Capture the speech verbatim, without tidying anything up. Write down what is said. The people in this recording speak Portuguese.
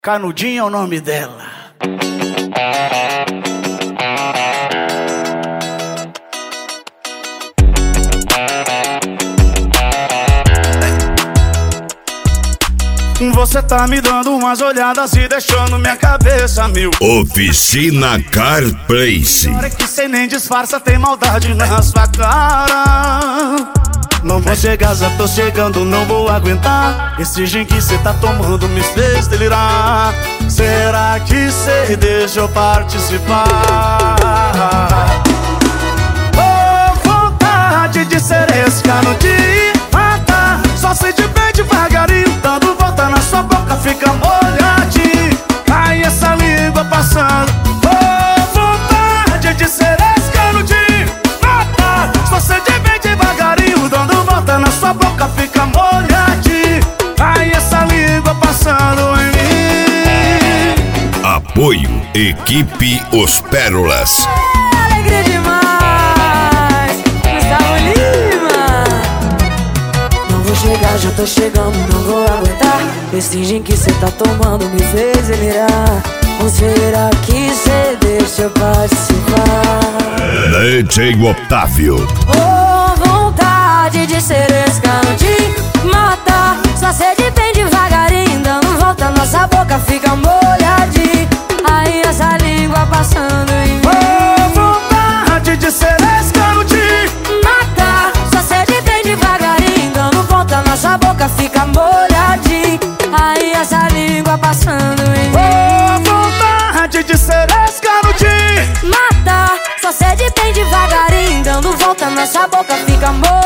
Canudinho é o nome dela. Você tá me dando umas olhadas e deixando minha cabeça mil. Oficina Car Place. Agora que cê nem disfarça, tem maldade na sua cara. Não vou chegar, já tô chegando, não vou aguentar. Esse gin que cê tá tomando me fez delirar. Será que cê deixa eu participar? Oh, vontade de ser esse canudinho, mata. Só sei de bem devagarinho, dando volta na sua boca, fica molhadinho. Ai, essa língua passando. Oh, vontade de ser esse canudinho, mata. Só sei de bem devagarinho, dando volta na sua boca, fica molhadinho. Ai, essa língua passando em mim. Apoio Equipe Os Pérolas. É alegria demais, Gustavo Lima. Não vou chegar, já tô chegando, não vou aguentar. Esse gin que cê tá tomando me fez delirar. Ou será que cê deixa eu participar? D J Otávio. Oh, vontade de ser esse canudinho, mata. Só cê de bem devagarinho, dando volta, nossa boca fica molhadinha. Aí essa língua passando em mim. Oh, vontade de ser esse canudinho, mata. Só cê de bem devagarinho, dando volta, nossa boca fica molhadinha. Aí essa língua passando em mim. oh, vontade de ser esse canudinho, mata. Só cê de bem devagarinho, dando volta, nossa boca fica molhadinha.